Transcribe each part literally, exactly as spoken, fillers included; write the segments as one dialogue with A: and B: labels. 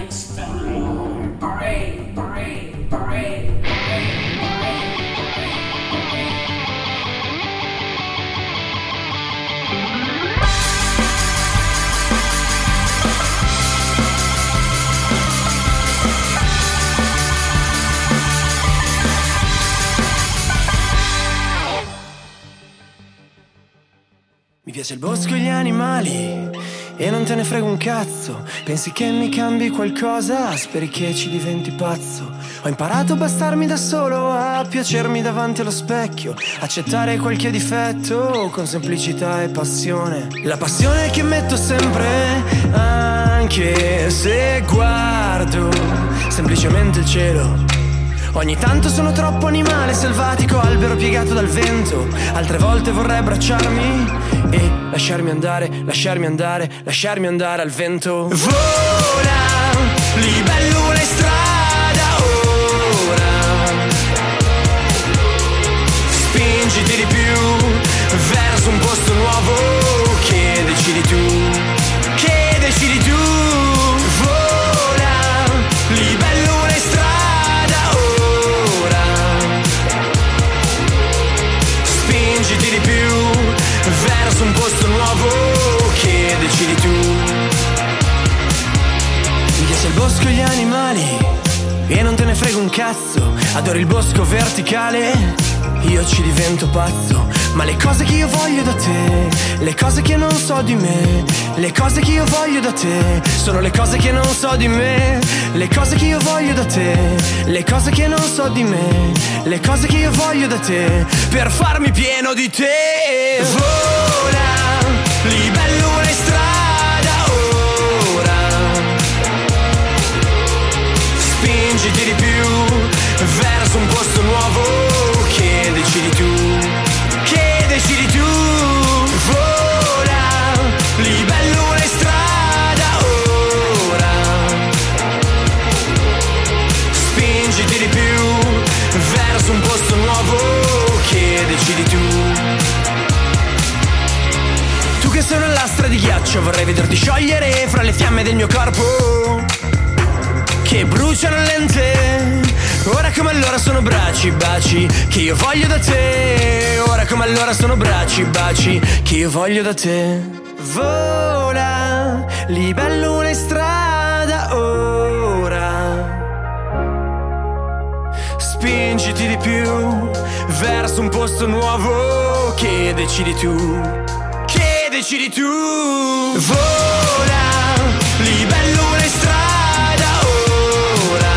A: Mi piace il bosco e gli animali e non te ne frega un cazzo. Pensi che mi cambi qualcosa? Speri che ci diventi pazzo. Ho imparato a bastarmi da solo, a piacermi davanti allo specchio, accettare qualche difetto con semplicità e passione. La passione che metto sempre, anche se guardo semplicemente il cielo. Ogni tanto sono troppo animale selvatico, albero piegato dal vento. Altre volte vorrei abbracciarmi e lasciarmi andare, lasciarmi andare, lasciarmi andare al vento. Vola, libellula in strada ora. Spingiti di più verso un posto nuovo che decidi tu, che decidi tu. Vola, libellula in strada. Spingiti di più verso un posto nuovo che decidi tu. Mi piace il bosco e gli animali e non te ne frega un cazzo. Adoro il bosco verticale, io ci divento pazzo. Ma le cose che io voglio da te, le cose che non so di me, le cose che io voglio da te, sono le cose che non so di me. Le cose che io voglio da te, le cose che non so di me, le cose che io voglio da te, per farmi pieno di te. Vola, libellula in strada ora. Spingiti di più verso un posto nuovo che decidi tu, che decidi tu. Vola, libellula in strada ora. Spingiti di più verso un posto nuovo che decidi tu. Tu che sei una lastra di ghiaccio, vorrei vederti sciogliere fra le fiamme del mio corpo che bruciano lente. Ora come allora sono bracci, baci che io voglio da te. Ora come allora sono bracci, baci che io voglio da te. Vola, libellula in strada ora. Spingiti di più verso un posto nuovo che decidi tu, che decidi tu. Vola, libellula in strada ora.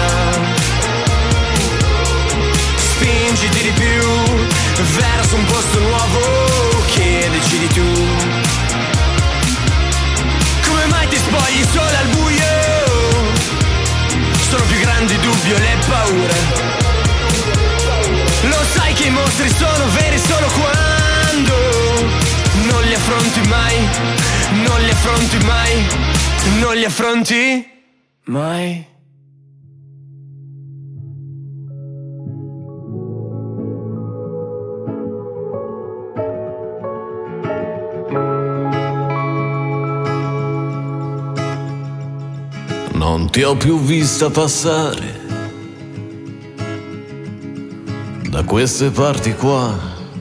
A: Spingiti di più verso un posto nuovo che decidi tu. Come mai ti spogli solo al buio? Sono più grandi i dubbi e le paure. Lo sai che i mostri sono veri solo quando non li affronti mai, non li affronti mai, non li affronti mai.
B: Non ti ho più vista passare da queste parti qua,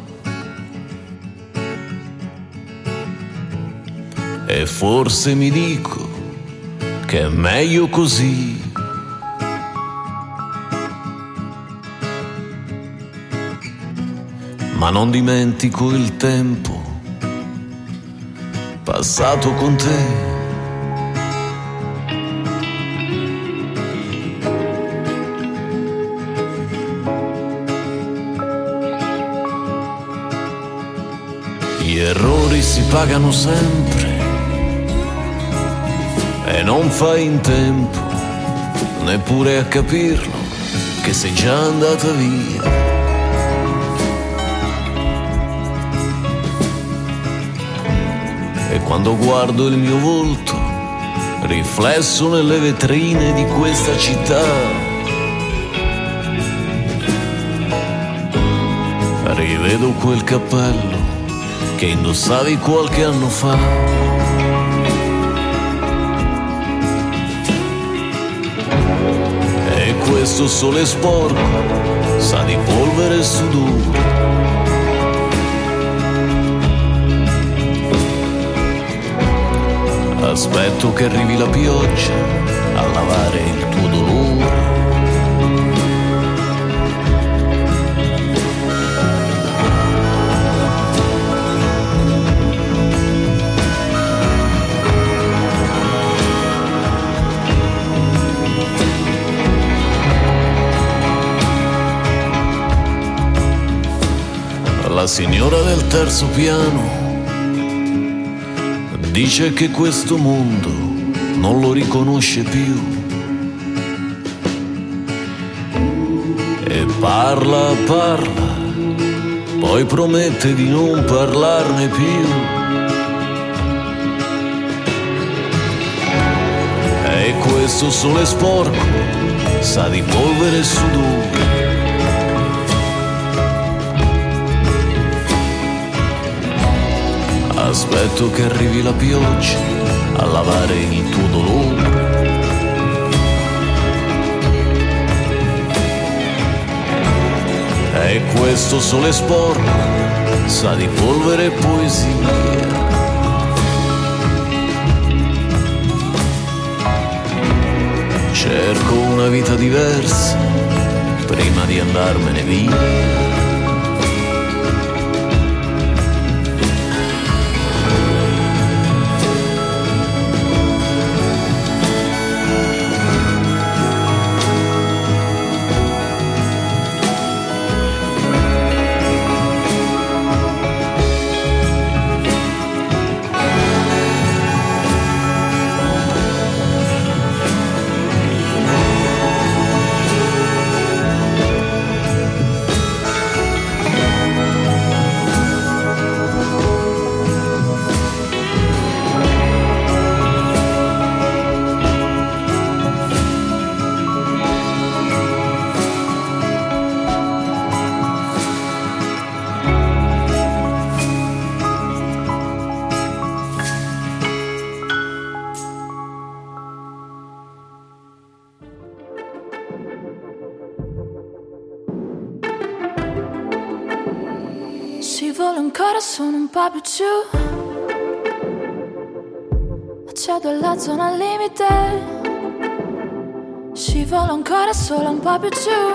B: e forse mi dico che è meglio così. Ma non dimentico il tempo passato con te. Gli errori si pagano sempre e non fai in tempo neppure a capirlo che sei già andata via. E quando guardo il mio volto riflesso nelle vetrine di questa città, rivedo quel cappello che indossavi qualche anno fa. questo sole sporco sa di polvere e sudore. Aspetto che arrivi la pioggia a lavare il tuo dolore. La signora del terzo piano dice che questo mondo non lo riconosce più e parla, parla, poi promette di non parlarne più. E questo sole sporco sa di polvere e sudore. Aspetto che arrivi la pioggia a lavare il tuo dolore. E questo sole sporco sa di polvere e poesia. Cerco una vita diversa prima di andarmene via.
C: Scivolo ancora, sono un po' più giù. Accedo alla zona al limite. Scivolo ancora, solo un po' più giù.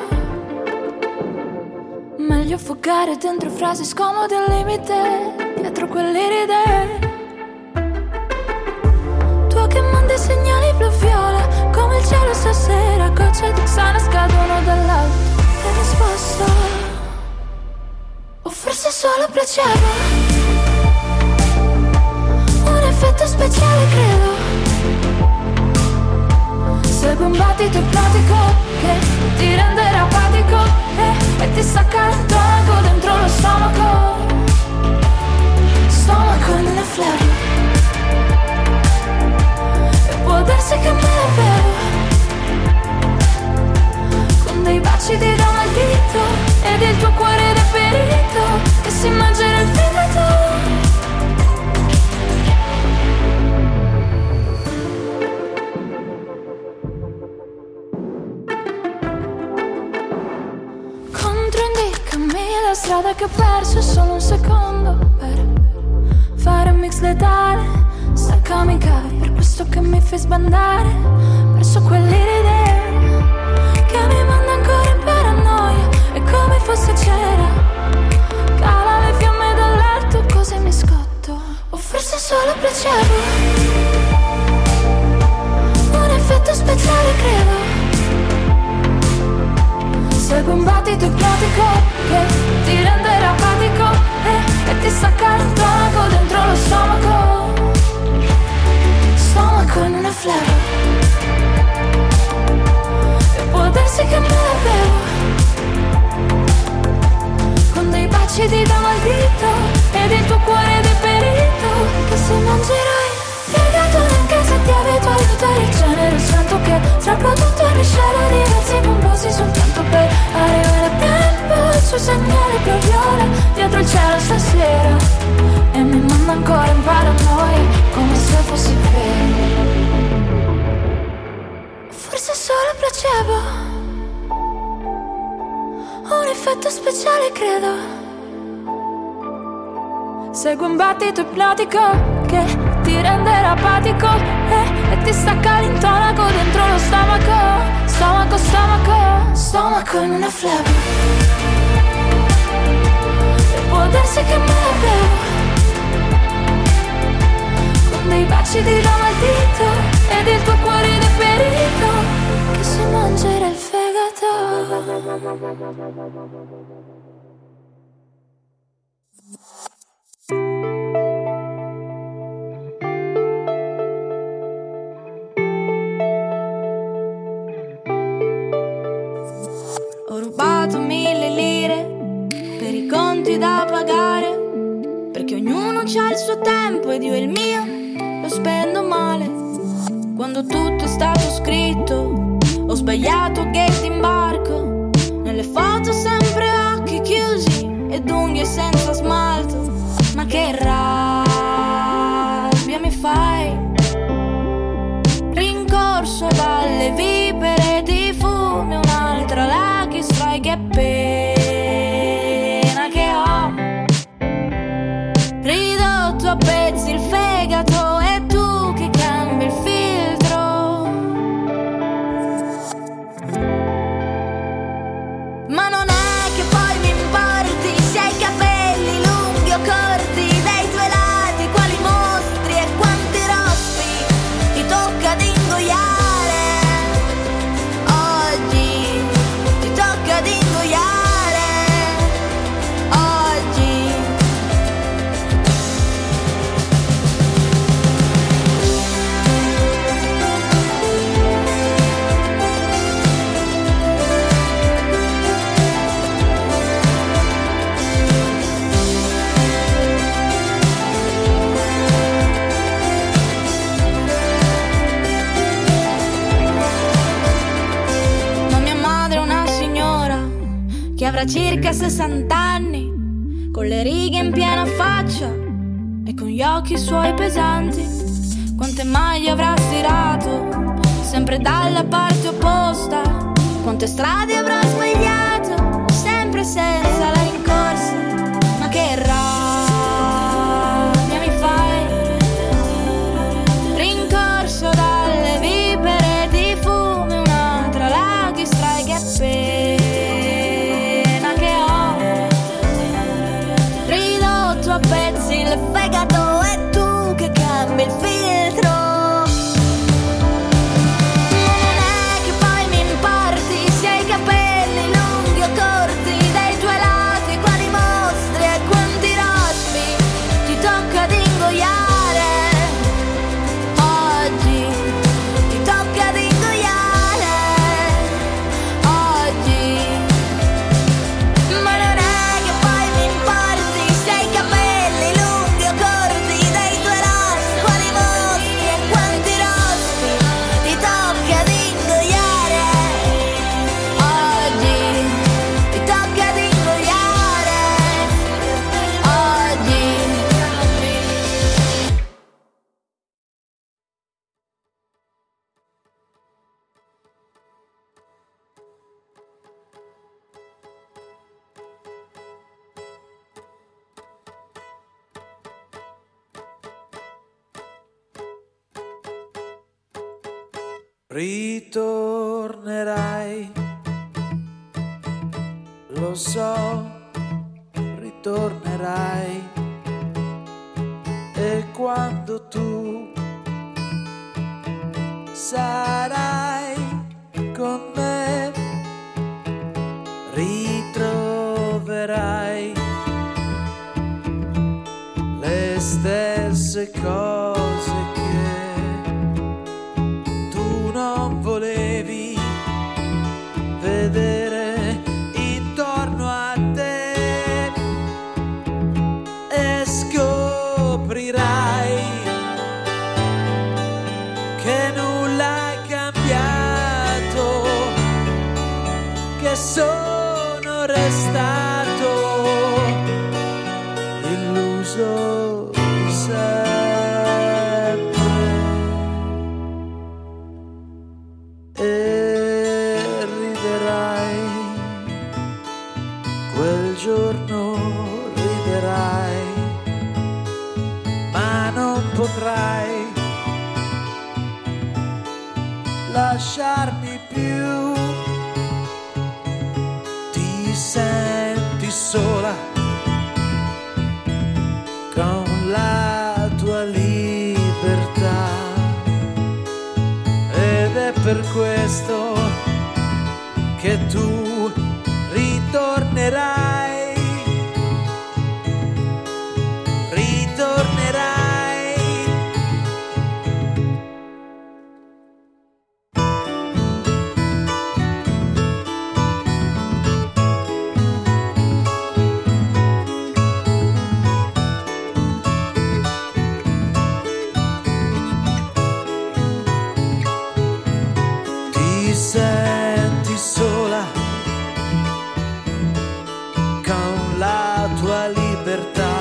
C: Meglio affogare dentro frasi scomode al limite, dietro quell'iride. Tu che mandi segnali blu-viola, come il cielo stasera, gocce di Xana scadono dall'alto. E risposta, o forse solo placebo, un effetto speciale credo. Segui un battito ipnotico che ti renderà apatico e, e ti stacca il tonaco dentro lo stomaco. Stomaco nelle flare. E può darsi che me la bevo con dei baci di da maldito ed il tuo cuore deperito che si mangerà il fegato. Controindicami la strada che ho perso, solo un secondo per fare un mix letale. Staccami i cavi per questo che mi fai sbandare verso quell'idea che mi manda ancora in paranoia. È come fosse cera, cala le fiamme dall'alto, così mi scotto. O forse solo placebo, un effetto speciale credo. Segui un battito ipnotico che ti renderà apatico e, e ti stacca il tonaco dentro lo stomaco. Stomaco in una flare. E può darsi che me la bevo con dei baci di da maldito ed il tuo cuore deperito che se mangerai fegato anche se ti abitui a tutto il genere. Sento che strappo tutto il risciare di vezzi pomposi soltanto per arrivare a tempo sui segnali blu-viola dietro il cielo stasera. E mi manda ancora in paranoia come se fossi vero. Forse solo placebo, effetto speciale, credo. Segue un battito ipnotico che ti renderà apatico e, e ti stacca l'intonaco dentro lo stomaco. Stomaco, stomaco, stomaco in una flebo. E può darsi che me la bevo con dei baci di ramo al dito ed il tuo cuore deperito che si mangerà il fegato.
D: Ho rubato mille lire per i conti da pagare, perché ognuno c'ha il suo tempo ed io il mio lo spendo male. Quando tutto è stato scritto ho sbagliato gate d'imbarco, nelle foto sempre occhi chiusi ed unghie senza smalto. Ma che rabbia mi fai, rincorso dalle vipere di fumo, un'altra lucky strike, che pena che ho ridotto a pezzi il fegato e tu che cambi il filtro. Ma non è che poi mi importi se hai capelli lunghi o corti, dei tuoi lati quali mostri e quanti rospi ti tocca di ingoiare. Oggi ti tocca di ingoiare. Oggi ma mia madre è una signora che avrà circa sessanta anni, con le righe in piena faccia e con gli occhi suoi pesanti. Quante maglie avrà stirato, sempre dalla parte opposta. Quante strade avrà sbagliato, sempre senza la rincorsa. Ma che rabbia mi fai, rincorso dalle vipere di fumo, un'altra lucky strike, che pena che ho ridotto a pezzi il fegato e tu che cambi il filtro. Non è che poi mi importi se hai capelli lunghi o corti, dei tuoi lati quali mostri e quanti rospi ti tocca di ingoiare. Oggi ti tocca di ingoiare. Oggi. Ma non è che poi mi importi se hai capelli lunghi o corti, dei tuoi lati quali mostri e quanti rospi ti tocca di ingoiare. Oggi ti tocca di ingoiare. Oggi.
A: Ritornerai, lo so, ritornerai. E quando tu sarai con me, ritroverai le stesse cose che tu non volevi vedere intorno a te, e scoprirai che nulla è cambiato, che sono restato illuso sempre. E riderai
E: lasciarmi più. Ti senti sola con la tua libertà ed è per questo che tu ritornerai. Senti sola con la tua libertà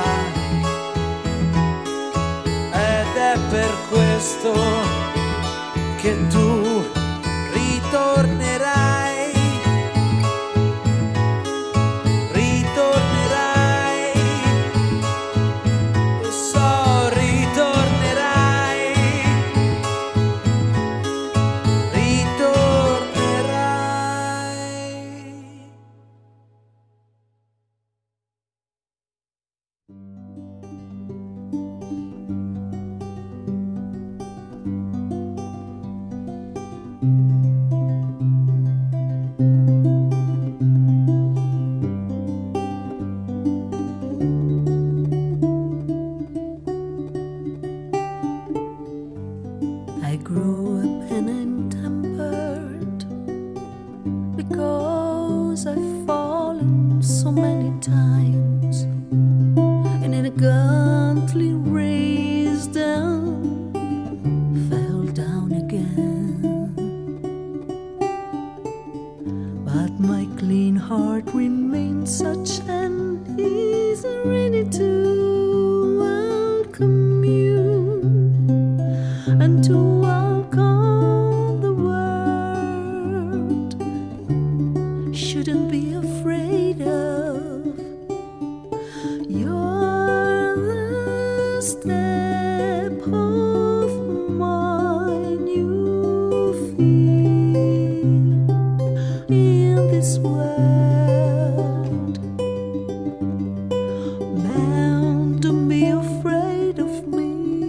E: ed è per questo che tu ritornerai. Ritornerai, lo so, ritornerai.
F: I grew up ill-tempered because I've fallen so many times, and in a gauntly race down, fell down again. But my clean heart remains such and is ready to welcome you and to welcome the world. Shouldn't be afraid of. You're the step of my new feet in this world. Man, don't be afraid of me.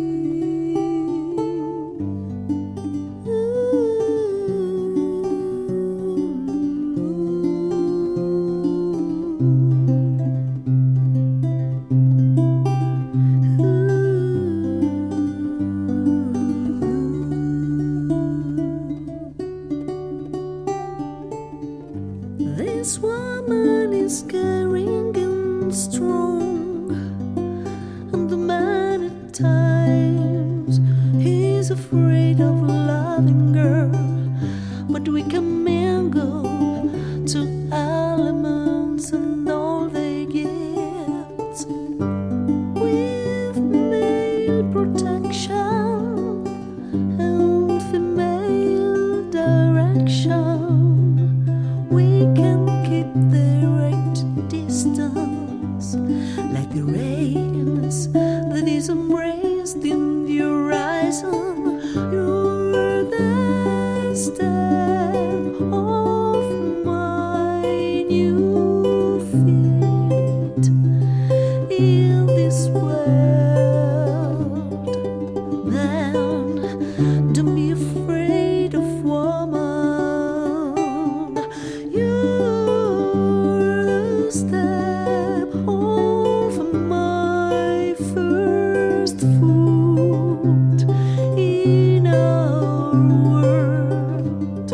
F: This woman is caring and strong, and the man at times he's afraid of loving her, but we can mingle to elements and all they get with male protection and female direction. We can keep the right distance, like the rains that is embraced in the horizon. You're the step of my new feet in this world. Then don't be afraid of woman. Step of my first foot in our world.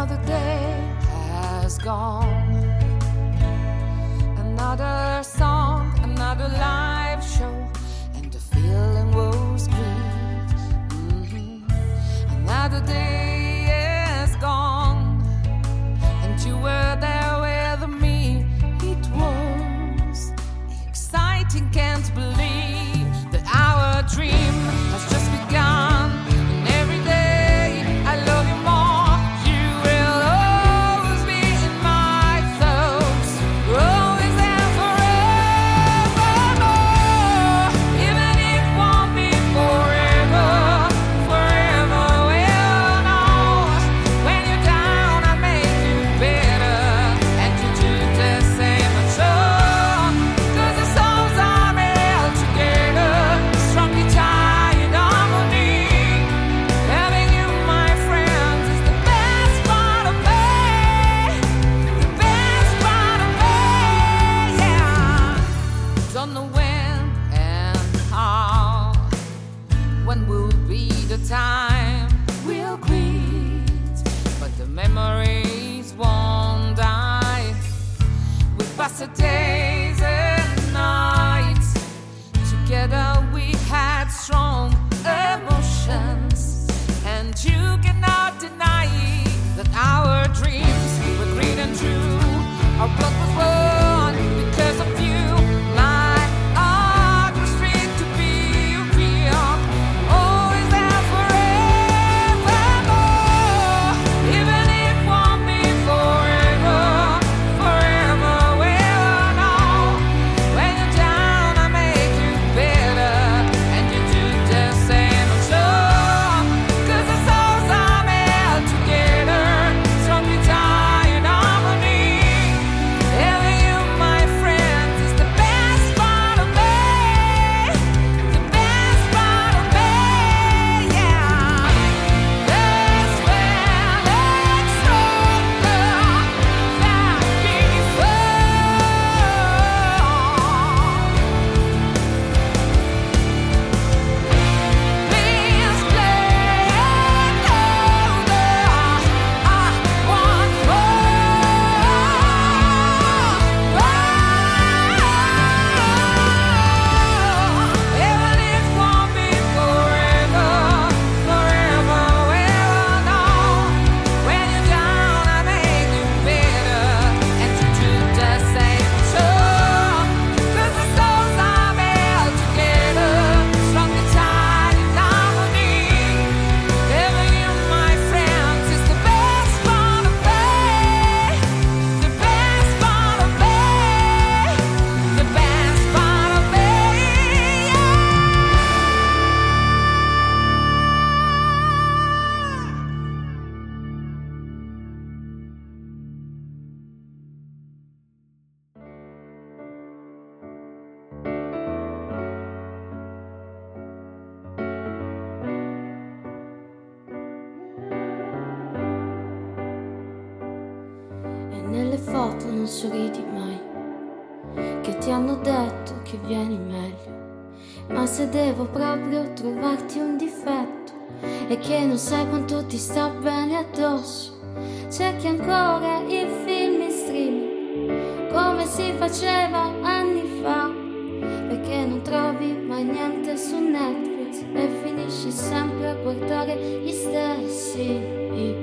G: Another day has gone. Another song, another live show, and the feeling was great. Mm-hmm. Another day is gone, and you were there with me. It was exciting, can't believe that our dream has just begun. And every day I love you more. You will always be in my thoughts. Always and forevermore. Even if it won't be forever, forever we'll know. When you're down, I make you better, and you do the same as well. 'Cause the souls are held together, strongly tied in harmony. Having you, my friends, is the best part of me. The best part of me, yeah. Don't know when and how. When will be the time we'll quit? But the memories won't die. We pass the days and nights. Together we had strong emotions. And you cannot deny that our dreams were great and true. Our blood was one because of you. My heart was free to be real. Always and forevermore. Even if it won't be forever, forever we'll know. When you're down, I make you better, and you do the same as well. 'Cause the souls are held together, strongly tied in harmony. Having you, my friends, is the best part of me. The best part of me, yeah. This feeling stronger than before. Please play it louder. I want more. Even if it won't be forever, forever we'll know. When you're down, I make you better, and you do the same too. 'Cause the souls are held together, strongly tied in harmony. Having you, my friends, is the best part of me. The best part of me. The best part of me, yeah.
D: E nelle foto non sorridi mai, che ti hanno detto che vieni meglio. Ma se devo proprio trovarti un difetto, è che non sai quanto ti sta bene addosso. Cerchi ancora i film in streaming, come si faceva anni fa, perché non trovi mai niente su Netflix e finisci sempre a guardare gli stessi.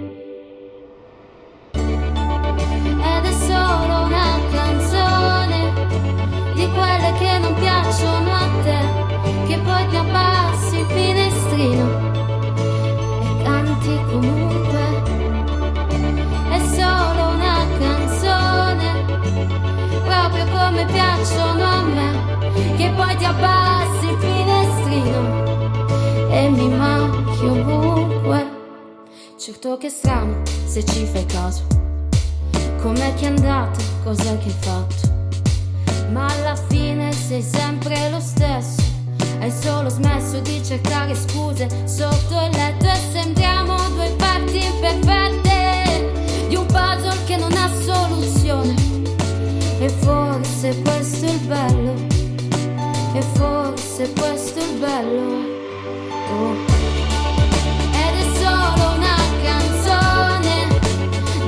D: Ed è solo una canzone di quelle che non piacciono a te, che poi ti abbassi il finestrino e canti comunque. È solo una canzone, proprio come piacciono a me, che poi ti abbassi il finestrino e mi manchi ovunque. Certo che è strano se ci fai caso, com'è che è andato, cos'è che hai fatto, ma alla fine sei sempre lo stesso. Hai solo smesso di cercare scuse sotto il letto e sembriamo due parti imperfette di un puzzle che non ha soluzione. E forse questo è il bello, e forse questo è il bello. Oh. Ed è solo una canzone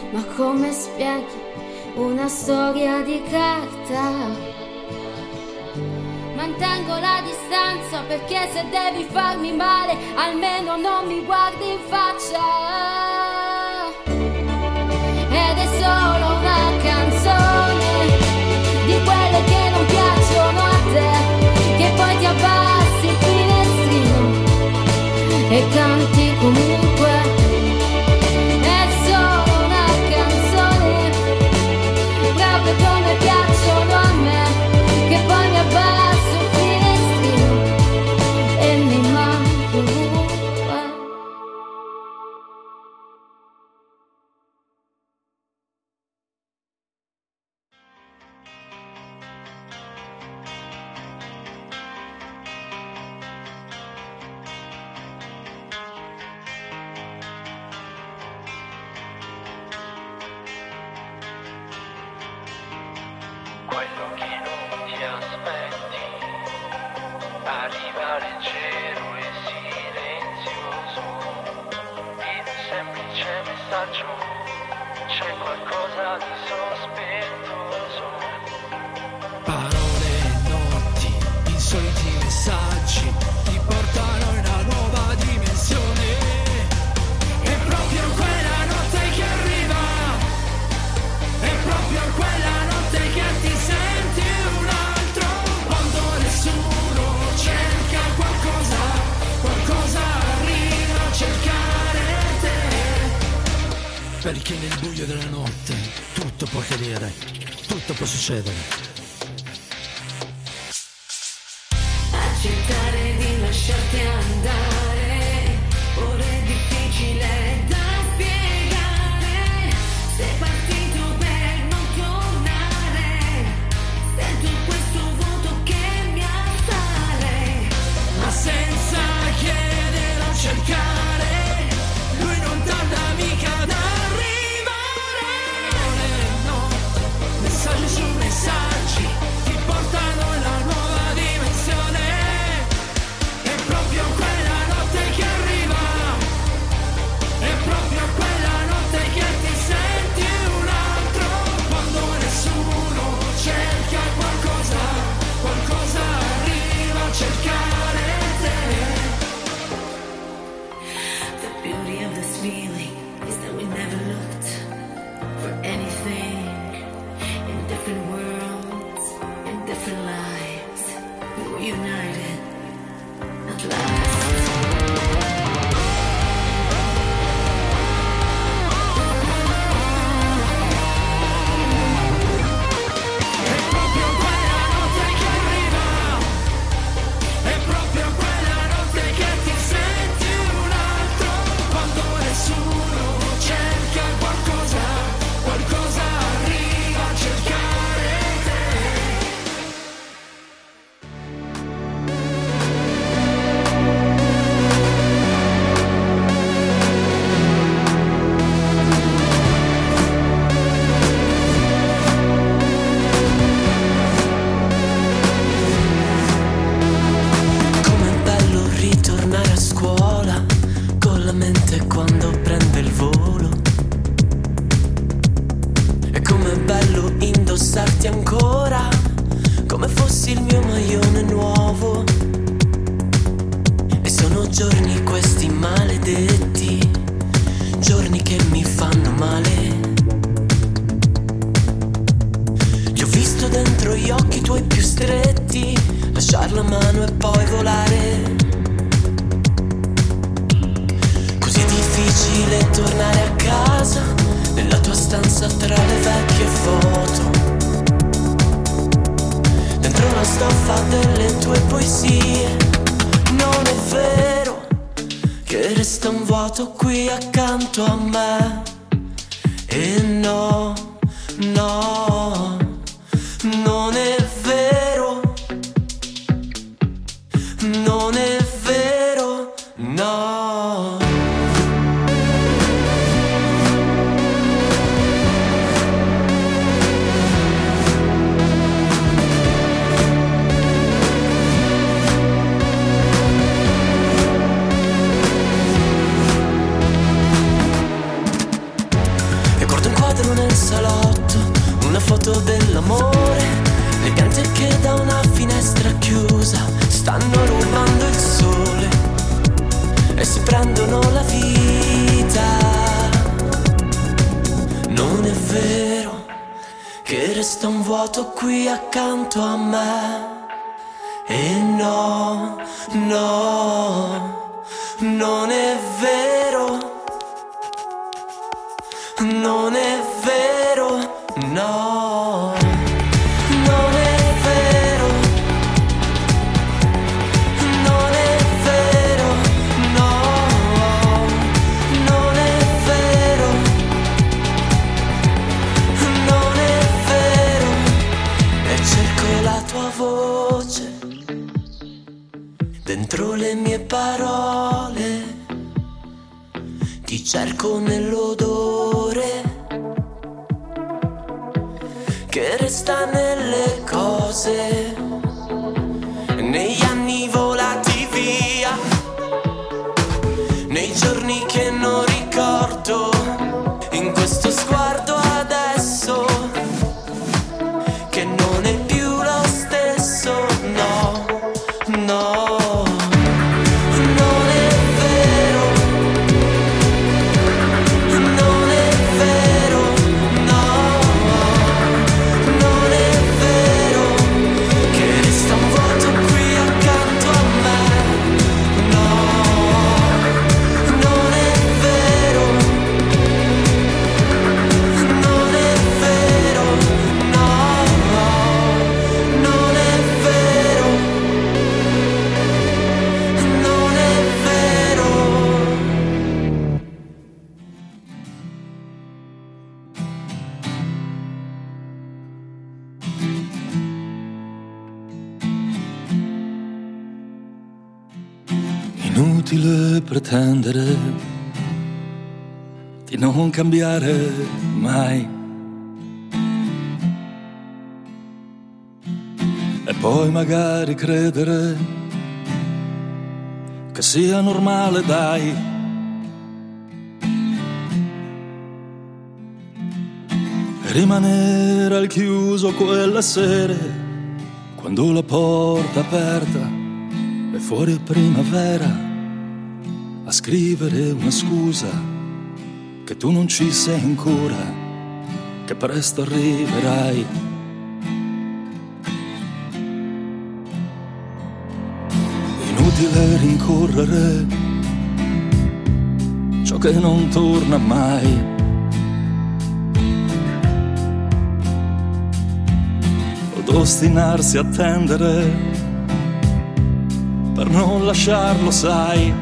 D: Ma come spieghi una storia di carta? Mantengo la distanza perché se devi farmi male almeno non mi guardi in faccia. Ed è solo una canzone di quelle che non piacciono a te, che poi ti abbassi il finestrino e canti comunque. Come piacciono a me, che poi mi abbasso il finestrino e mi mangio ovunque.
H: Quello che non ti aspetti arriva leggero e silenzioso, in un semplice messaggio c'è qualcosa di sospettoso.
A: Parole e notti, insoliti messaggi ti portano in una nuova dimensione. È proprio quella notte che arriva, è proprio quella notte che ti senti un altro, quando nessuno cerca qualcosa, qualcosa arriva a cercare te. Perché nel buio della notte tutto può accadere, tutto può succedere.
F: Accettare di lasciarti andare, ora è difficile da spiegare. Sei partito per non tornare, sento questo vuoto che mi assale,
A: Ma senza chiedere o cercare, lui non tarda mica ad arrivare. No, messaggi su messaggi ti portano in una nuova dimensione. È proprio quella notte che arriva, è proprio quella notte che ti senti un altro, quando nessuno cerca qualcosa, qualcosa arriva a cercare te.
F: The beauty of this feeling is that we never looked for anything. In different worlds, in different lives, we were united at last.
A: È proprio quella notte che arriva, è proprio quella notte che ti senti un altro, quando nessuno cerca qualcosa, qualcosa arriva a cercare te. Com'è bello ritornare a scuola con la mente quando prende il volo. E com'è bello indossarti ancora come fossi il mio maglione nuovo. E sono giorni questi maledetti, giorni che mi fanno male. Ti ho visto dentro gli occhi tuoi più stretti, lasciar la mano e poi volare. Così difficile tornare a casa, nella tua stanza tra le vecchie foto, dentro la stoffa delle tue poesie. Non è vero che resta un vuoto qui accanto a me. E no, no, non è vero, non è vero, no. quadro nel salotto, una foto dell'amore, le piante che da una finestra chiusa stanno rubando il sole e si prendono la vita. Non è vero che resta un vuoto qui accanto a me. E no, no, non è vero, non è vero, no, non è vero, non è vero, no, non è vero, non è vero, e cerco la tua voce dentro le mie parole, ti cerco nell'odore che resta nelle cose, negli anni volati via, nei giorni che non ricordo, in questo sguardo adesso che non è più lo stesso, no, no.
I: Inutile pretendere di non cambiare mai, e poi magari credere che sia normale, dai. E rimanere al chiuso quelle sere, quando la porta aperta e fuori è primavera, a scrivere una scusa che tu non ci sei ancora, che presto arriverai. Inutile rincorrere ciò che non torna mai, od ostinarsi a attendere per non lasciarlo, sai.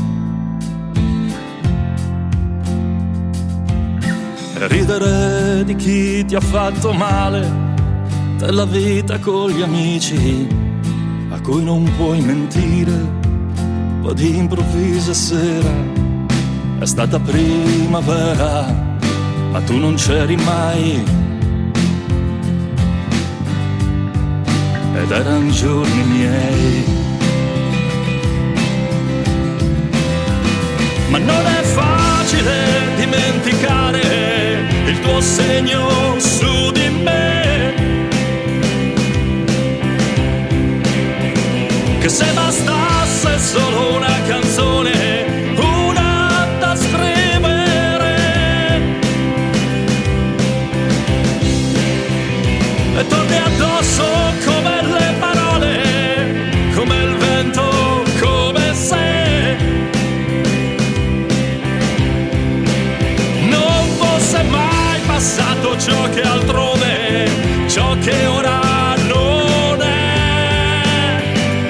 I: E ridere di chi ti ha fatto male, della vita con gli amici a cui non puoi mentire. Poi di improvvisa sera è stata primavera, ma tu non c'eri mai, ed erano giorni miei. Ma non è facile dimenticare il tuo segno su di me, che se bastasse solo una canzone, una da scrivere, e torni addosso come le parole, come il vento, come se mai passato ciò che altrove, ciò che ora non è.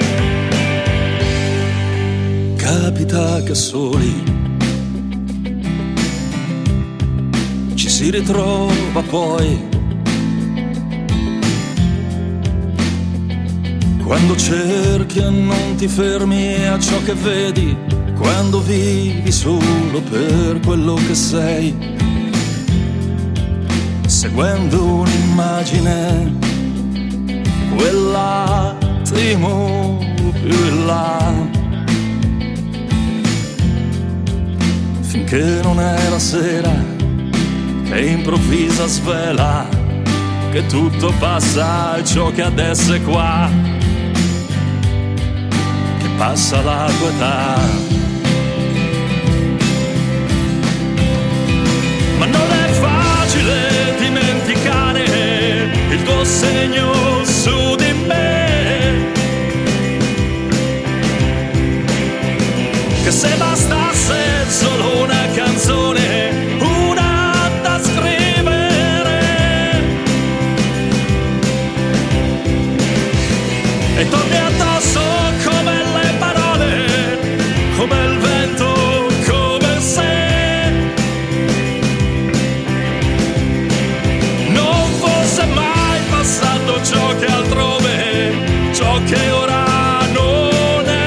I: Capita che soli ci si ritrova poi, quando cerchi e non ti fermi a ciò che vedi, quando vivi solo per quello che sei, seguendo un'immagine, quell'attimo più in là, finché non è la sera e improvvisa svela che tutto passa e ciò che adesso è qua, che passa la tua età. Ma non è facile dimenticare il tuo segno su di me, che se bastasse solo una canzone, una da scrivere, e torni addosso come le parole, come il vento, come se non fosse mai passato ciò che altrove, ciò che ora non è.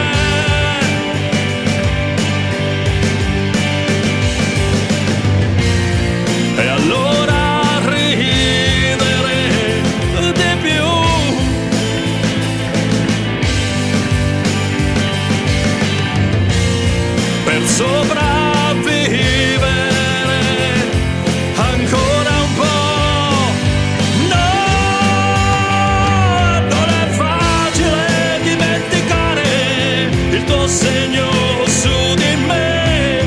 I: E allora ridere di più, per sopravvivere ancora un po'. No, non è facile dimenticare il tuo segno su di me,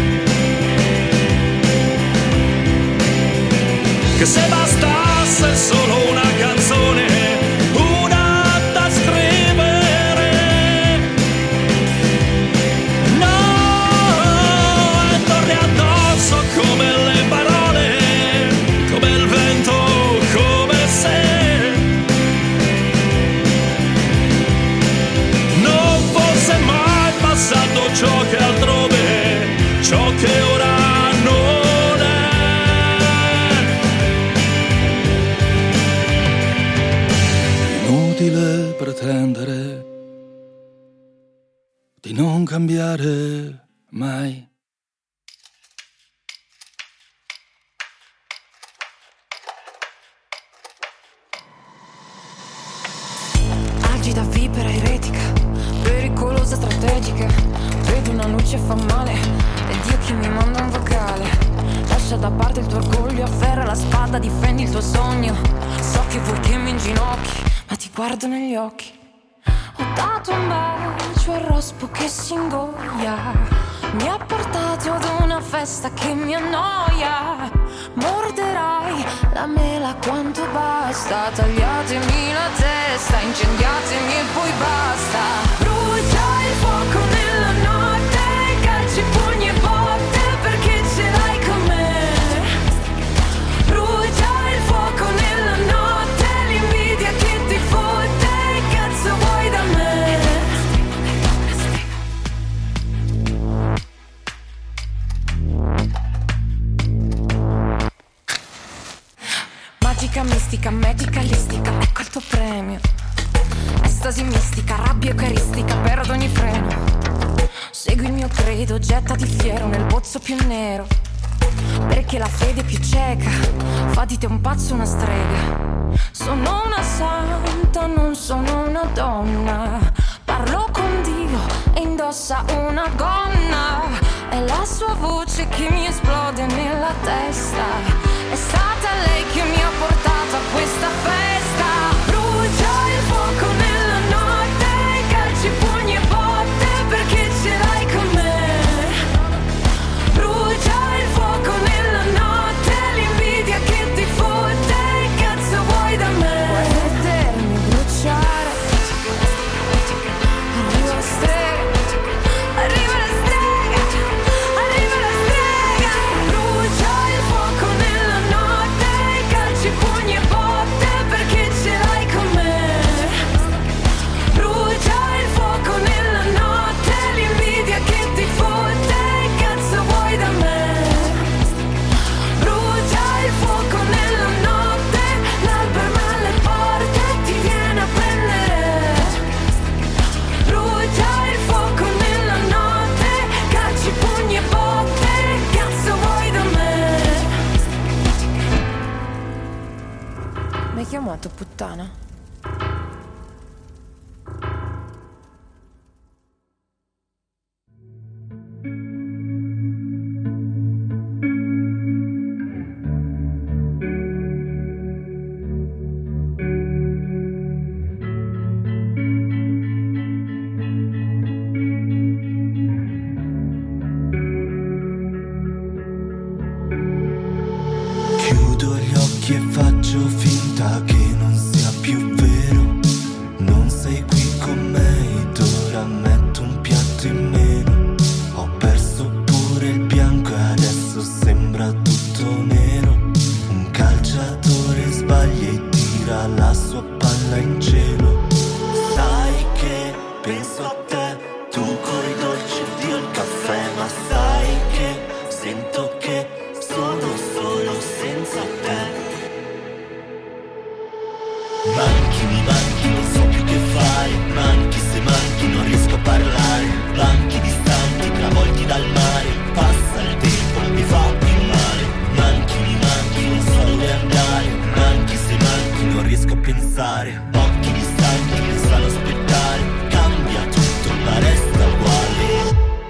I: che se bastasse solo una canzone, una da scrivere, no, e torni addosso come le parole, come il vento, come se non fosse mai passato ciò che altrove, ciò che ora non è. Inutile pretendere di non cambiare mai.
J: Agita vipera eretica, pericolosa strategica. Vedo una luce fa male, è Dio che mi manda un vocale. Lascia da parte il tuo orgoglio, afferra la spada, difendi il tuo sogno. So che vuoi che mi inginocchi, ma ti guardo negli occhi. Ho dato un bacio al rospo che si ingoia, mi ha portato ad una festa che mi annoia. Morderai la mela quanto basta, tagliatemi la testa, incendiatemi e poi basta. Brucia il fuoco nella notte, calci, pugni e botte, perché ce l'hai con me. Brucia il fuoco nella notte, l'invidia che ti fotte, cazzo vuoi da me? Magica, mistica, medicalistica, ecco il tuo premio. Estasi mistica, rabbia eucaristica, per ad ogni freno. Segui il mio credo, gettati fiero nel pozzo più nero, perché la fede è più cieca fa di te un pazzo, una strega. Sono una santa, non sono una donna, parlo con Dio e indossa una gonna. È la sua voce che mi esplode nella testa, è stata lei che mi ha portato a questa festa. Brucia il fuoco nella notte, calci, pugni e botte, perché ce l'hai con me. Brucia il fuoco nella notte, l'invidia che ti fotte, cazzo vuoi da me? Vuoi vedermi bruciare? Arriva la strega, arriva la strega, arriva la strega. Brucia il fuoco nella notte, calci, pugni e botte, perché ce l'hai con me. Brucia il fuoco nella notte, l'invidia che ti fotte, cazzo vuoi da me. Brucia il fuoco nella notte, l'albergo alle porte ti viene a prendere. Brucia il fuoco nella notte, calci, pugni e botte, cazzo vuoi da me. Mi hai chiamato puttana?
K: occhi e faccio finta che non sia più vero. Non sei qui con me ed ora metto un piatto in meno. Ho perso pure il bianco e adesso sembra tutto nero. Un calciatore sbaglia e tira la sua palla in cielo. Sai che penso a te, tu coi dolci ed io il caffè. Ma sai che sento che sono solo senza te. Manchi, mi manchi, non so più che fare. Manchi, se manchi non riesco a parlare. Banchi distanti, travolti dal mare. Passa il tempo, mi fa più male. Manchi, mi manchi, non so dove andare. Manchi, se manchi non riesco a pensare. Occhi distanti, non sanno aspettare. Cambia tutto, ma resta uguale.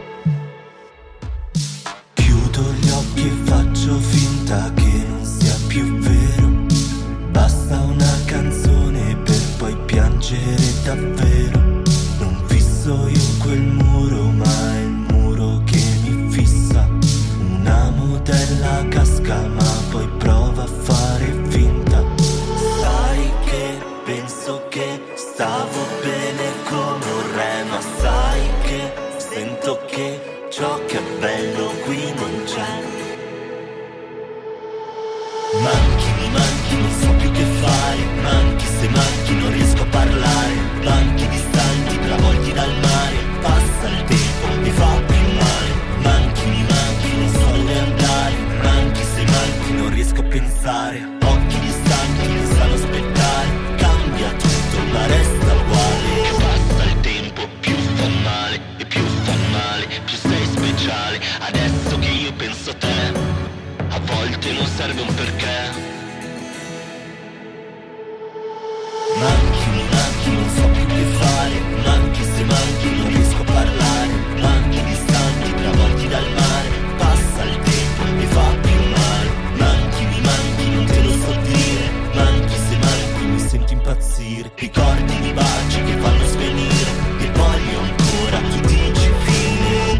K: Chiudo gli occhi e faccio finta che non sia più vero. Basta una canzone per poi piangere davvero. Non fisso io quel muro, ma è il muro che mi fissa. Una modella casca, ma poi prova a fare finta. Sai che penso che stavo bene come un re. Ma sai che sento che ciò che è bello qui non c'è. Manchi, mi manchi, non so più che fare. Manchi, se manchi non riesco a parlare. Banchi distanti, travolti dal mare. Passa il tempo, mi fa più male. Manchi, mi manchi, non so dove andare. Manchi, se manchi non riesco a pensare. Occhi distanti, non sanno aspettare. Cambia tutto, ma resta uguale. Passa il tempo, più fa male. E più fa male, più sei speciale. Adesso che io penso a te, a volte non serve un perché. Manchi, mi manchi, non so più che fare. Manchi, se manchi non riesco a parlare. Banchi distanti, travolti dal mare. Passa il tempo, mi fa più male. Manchi, mi manchi, non te lo so dire. Manchi, se manchi mi sento impazzire. Ricordi di baci che fanno svenire. E voglio ancora, tu dici fine.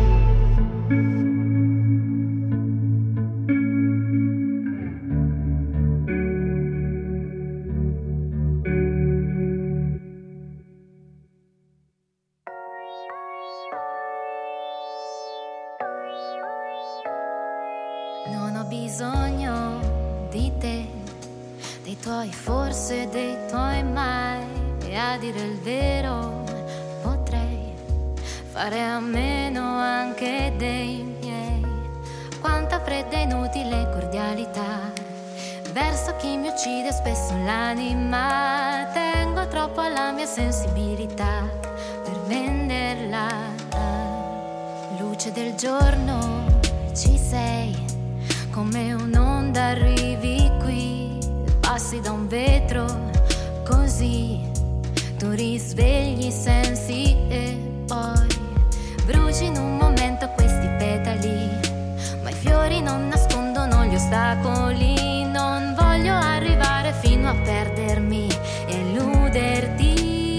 C: Non ho bisogno di te, dei tuoi forse, dei tuoi mai. E a dire il vero potrei fare a meno anche dei miei. Quanta fredda e inutile cordialità verso chi mi uccide spesso l'anima. Tengo troppo alla mia sensibilità per venderla. Luce del giorno, ci sei. Come un'onda arrivi qui, passi da un vetro, così tu risvegli i sensi e poi bruci in un momento questi petali. Ma i fiori non nascondono gli ostacoli. Non voglio arrivare fino a perdermi e illuderti.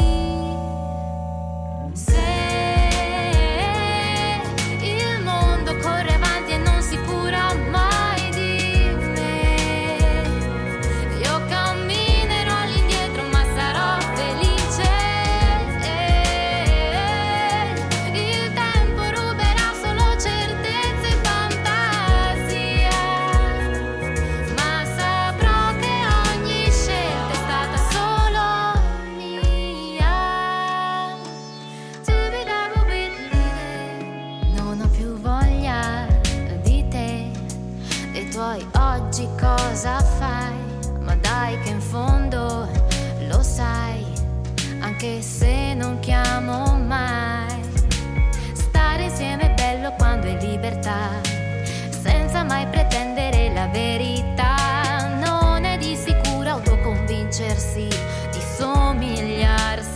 C: Oggi cosa fai? Ma dai che in fondo lo sai, anche se non chiamo mai. Stare insieme è bello quando è libertà, senza mai pretendere la verità. Non è di sicuro autoconvincersi di somigliarsi.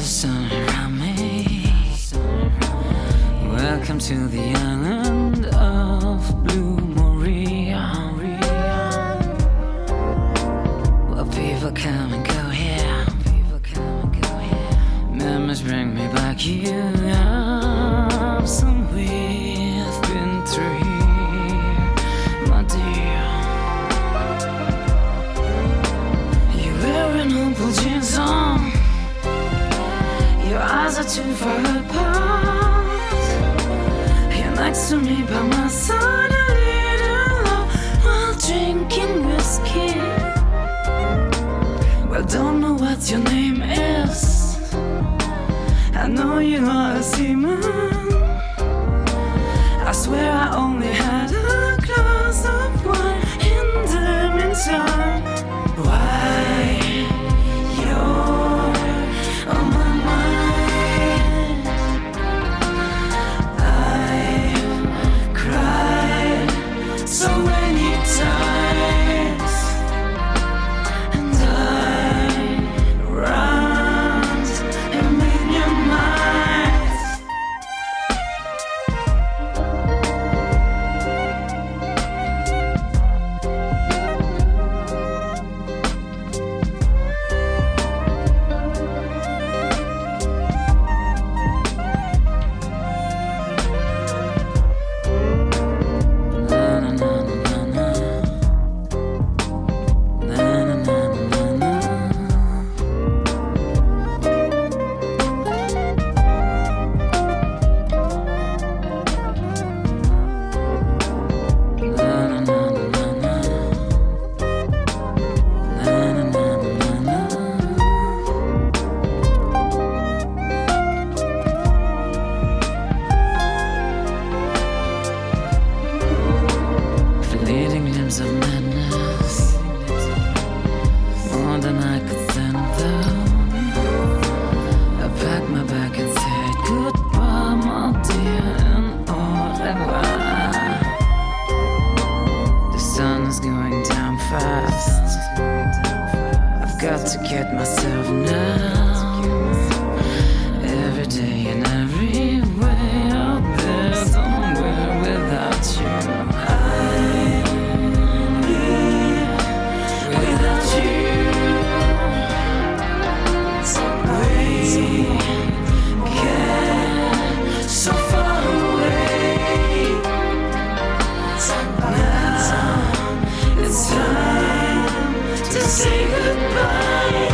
L: sun around me. Welcome to the island of Blue Maria. Well, people come and go here. People come and go here. Memories bring me back you up. Some we've been through here, my dear. You're wearing old blue jeans on. Your eyes are too far apart. You're next to me by my side, a little low while drinking whiskey. Well, don't know what your name is. I know you are a seaman. I swear I only had a glass of wine in the meantime. Why you're on my mind? I've cried so many times, and I ran a million miles. Na na na na na. Na na na na na. Na na na na na. Na na na na na. Fleeting glimpse of madness, more than I could stand though. I packed my bag and said goodbye, my dear, and au revoir. The sun is going down fast. I've got to get myself now. Every day and every way out there, somewhere without you. I live without you. We get so far away. Now it's time to say goodbye.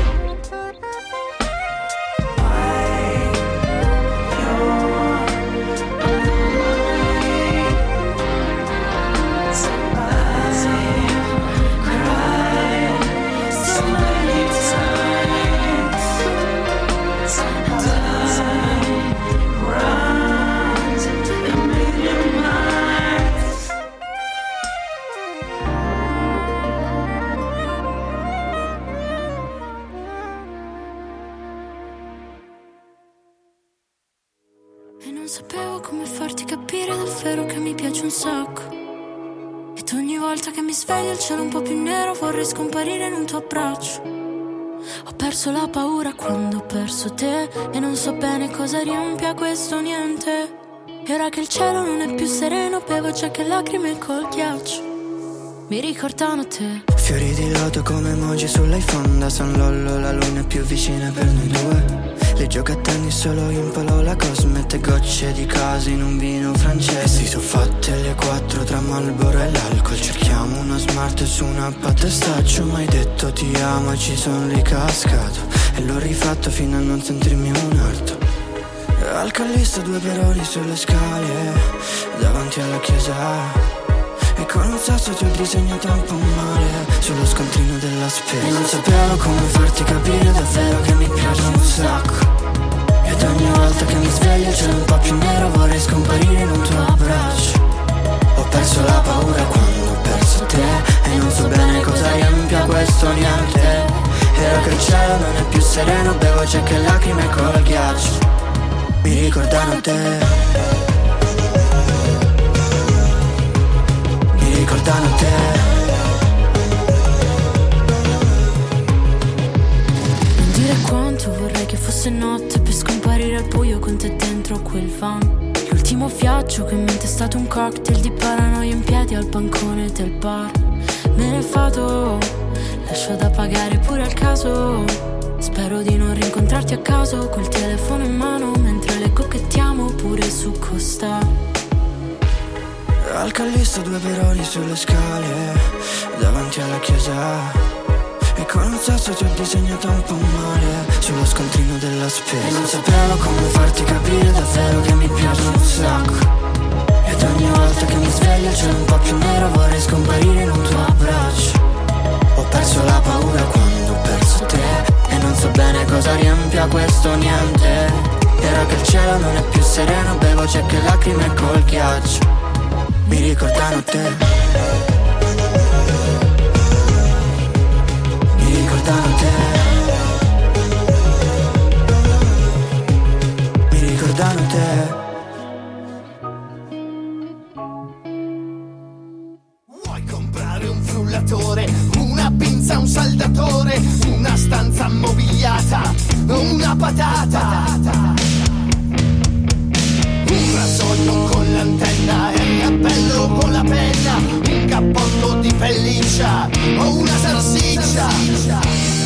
D: E non sapevo come farti capire davvero che mi piace un sacco. Ed ogni volta che mi sveglio il cielo è un po' più nero, vorrei scomparire in un tuo abbraccio. Ho perso la paura quando ho perso te, e non so bene cosa riempia questo niente. E ora che il cielo non è più sereno, bevo già che lacrime col ghiaccio mi ricordano te.
A: Fiori di loto come emoji sull'iPhone, da San Lollo la luna è più vicina per noi due. Le gioca a tennis solo in palola cosmette, gocce di casa in un vino francese. Si sono fatte le quattro tra Marlboro e l'alcol, cerchiamo uno smart su una pattestaccio. Mai detto ti amo e ci sono ricascato, e l'ho rifatto fino a non sentirmi un orto. Al Callisto due peroni sulle scale, davanti alla chiesa, e con un sasso ti ho disegnato un po' male sullo scontrino della spesa. E non sapevo come farti capire davvero che mi piace un sacco. Ed ogni volta che mi sveglio il cielo è un po' più nero, vorrei scomparire in un tuo abbraccio. Ho perso la paura quando ho perso te, e non so bene cosa riempia questo niente. E ora che il cielo non è più sereno, bevo già che lacrime col ghiaccio mi ricordano te. Ricordano te.
D: Non dire quanto vorrei che fosse fosse notte per scomparire al buio con te dentro quel van. L'ultimo viaggio che mente è stato un cocktail di paranoia in piedi al bancone del bar. Me ne vado, lascio da pagare pure al caso. Spero di non rincontrarti a caso col telefono in mano mentre le cochettiamo pure su Costa.
A: Al Callisto due peroni sulle scale davanti alla chiesa, e con un sasso ti ho disegnato un po' male sullo scontrino della spesa. E non sapevo come farti capire davvero che mi piace un sacco. Ed ogni volta che mi sveglio c'è un po' più nero, vorrei scomparire in un tuo abbraccio. Ho perso la paura quando ho perso te, e non so bene cosa riempia questo niente. Era che il cielo non è più sereno, bevo cieche lacrime col ghiaccio. Mi ricordano te. Ricordano te, mi ricordano te.
M: Vuoi comprare un frullatore, una pinza, un saldatore, una stanza ammobiliata, una patata, un rasoio con l'antenna e il cappello con la penna, un cappotto di pelliccia o una salsiccia,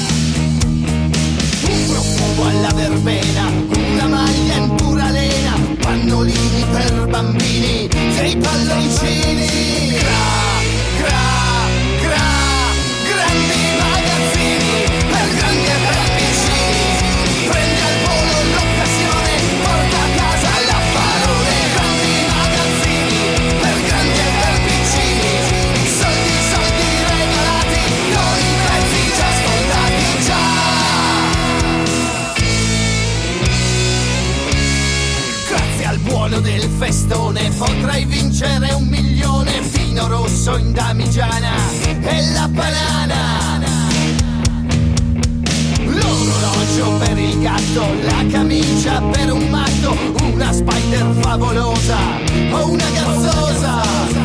M: un profumo alla verbena, una maglia in pura lena, pannolini per bambini, dei palloncini. Gra, gra, gra, grandi magazzini per grandi e per piccini. Prendi al volo l'occasione, porta a casa l'affarone. Grandi magazzini per grandi e per piccini. Soldi, soldi regalati con i prezzi già scontati già. Grazie al buono del festone potrai vincere un milione, vino rosso in damigiana e la banana. L'orologio per il gatto, la camicia per un matto, una Spider favolosa o una gazzosa.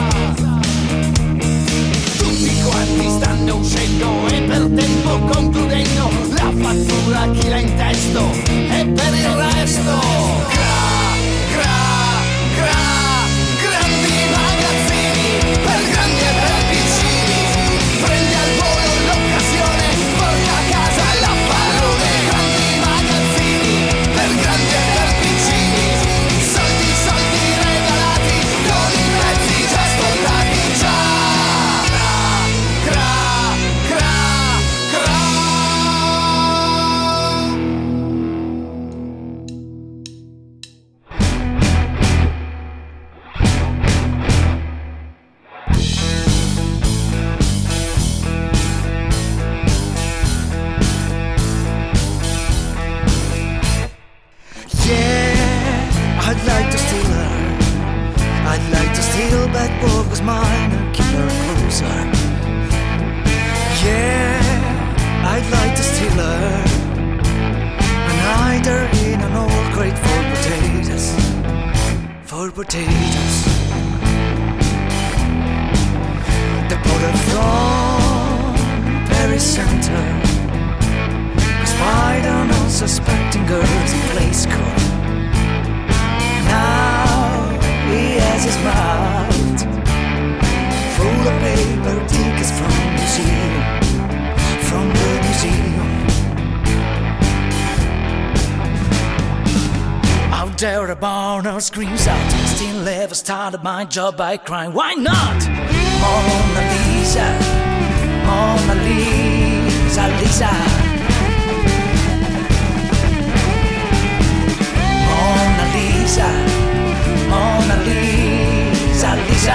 M: Tutti quanti stanno uscendo e per tempo concludendo, la fattura chi l'ha in testo e per il resto. Gra, gra, gra, grandi magazzini per grandi e per piccini. Prendi al volo l'occasione, porta a casa l'affarone. Grandi magazzini per grandi e per piccini. Soldi, soldi regalati con i prezzi già scontati già. Gra, gra, gra.
A: Yeah, I'd like to steal her. I'd like to steal back what was mine and keep her closer. Yeah, I'd like to steal her and hide her in an old crate for potatoes. For potatoes. They brought her from Paris Center. Spied on unsuspecting girls in play school. Now he has his mouth full of paper tickets from the museum, from the museum. Out there a burner screams out, still never started my job by crying. Why not? Mona Lisa, Mona Lisa, Lisa. Mona Lisa, Mona Lisa, Lisa.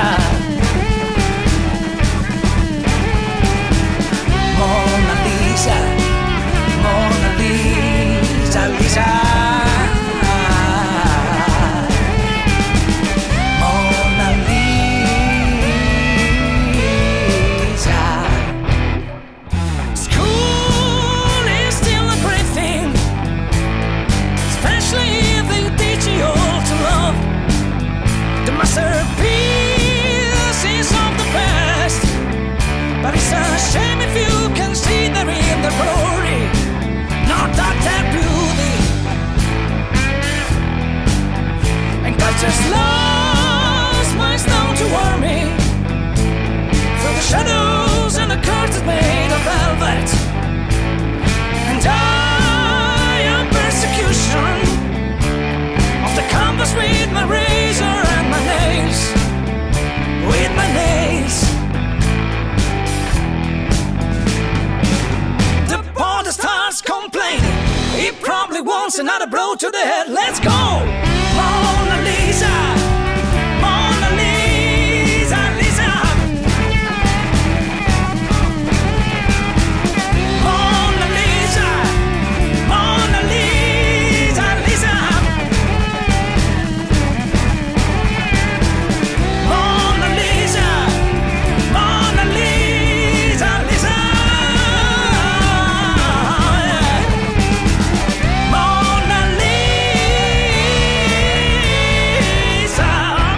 A: Mona Lisa, Mona Lisa, Lisa. Mona Lisa. School
E: just lost my stone to warm me through the shadows and the curtains made of velvet. And I am persecution of the canvas with my razor and my nails, with my nails. The border starts complaining. He probably wants another blow to the head. Let's go! Mona Lisa, Mona Lisa, Lisa. Mona Lisa, Mona Lisa, Lisa. Mona Lisa, Mona Lisa, Lisa. Mona Lisa.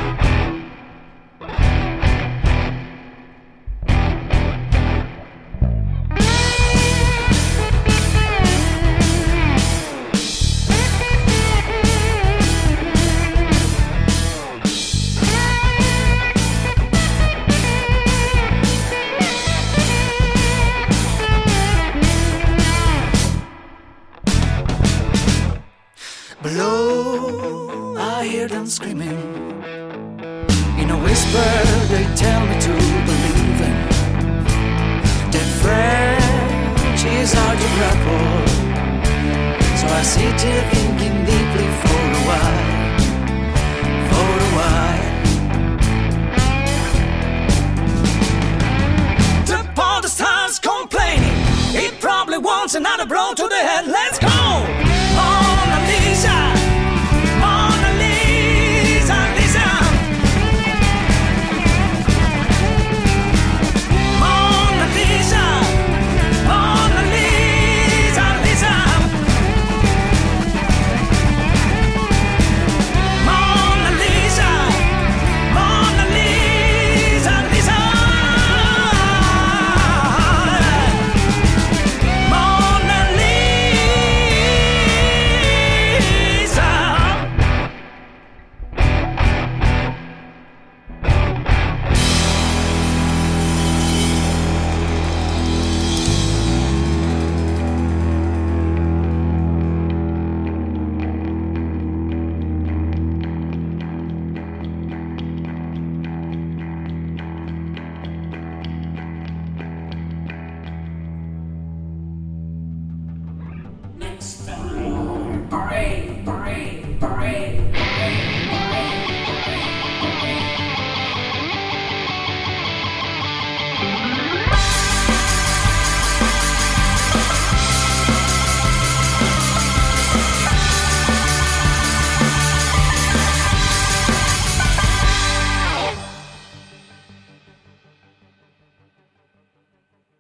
E: Below, I hear them screaming. In a whisper, they tell me to believe in that French is hard to grapple. So I sit here thinking